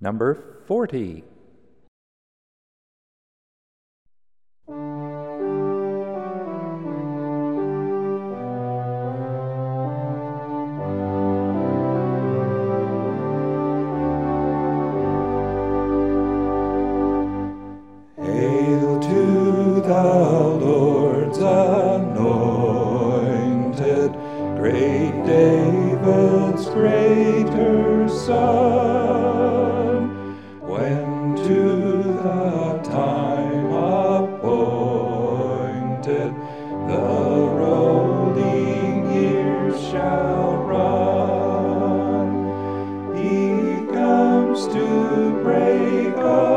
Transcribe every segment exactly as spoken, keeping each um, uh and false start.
Number forty. Hail to the Lord's anointed, great David's greater Son, when to the time appointed the rolling years shall run. He comes to break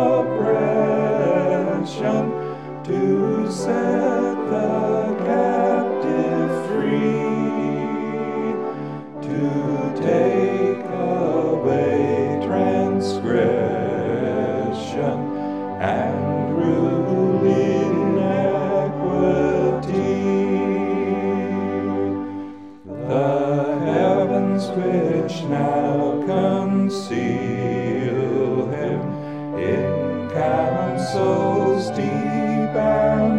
oppression, to set the captive free, to take away transgression and rule in equity. The heavens which now conceal him in counsels deep and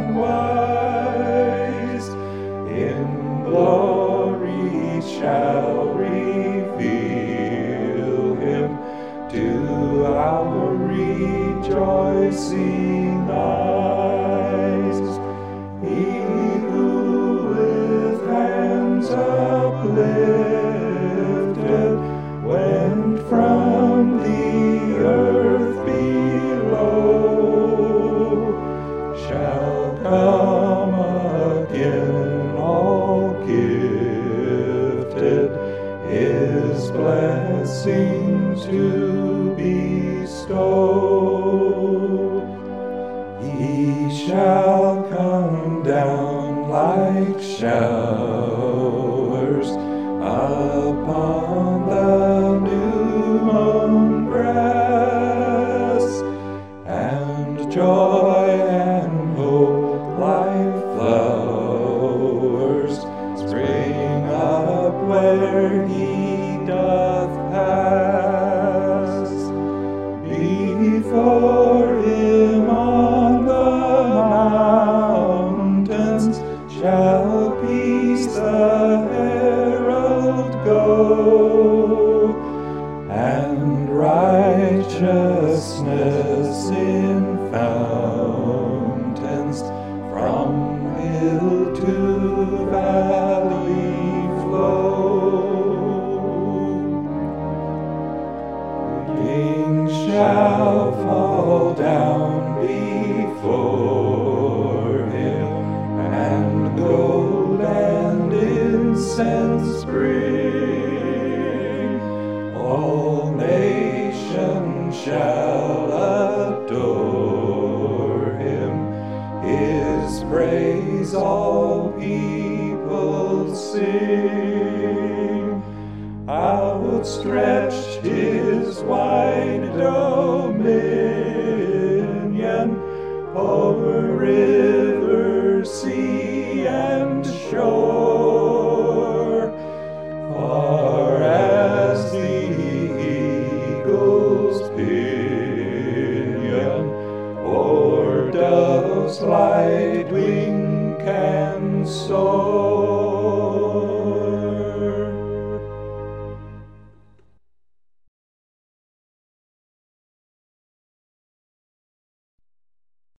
wise, in glory shall reveal him to our rejoicing eyes. He who with hands uplifted went from the earth below shall come again, all gifted his blessings to bestow. He shall come down like showers upon the new mown grass, and joy and hope like flowers spring up where he doth pass. Before him on the mountains shall peace the herald go, and righteousness in fountains from hill to valley flow. Kings shall fall down before him, and gold and incense bring. All nations shall adore him, his praise all people sing. Outstretched his wide dominion over river, sea, and shore, far as the eagle's pinion or dove's light wing can soar.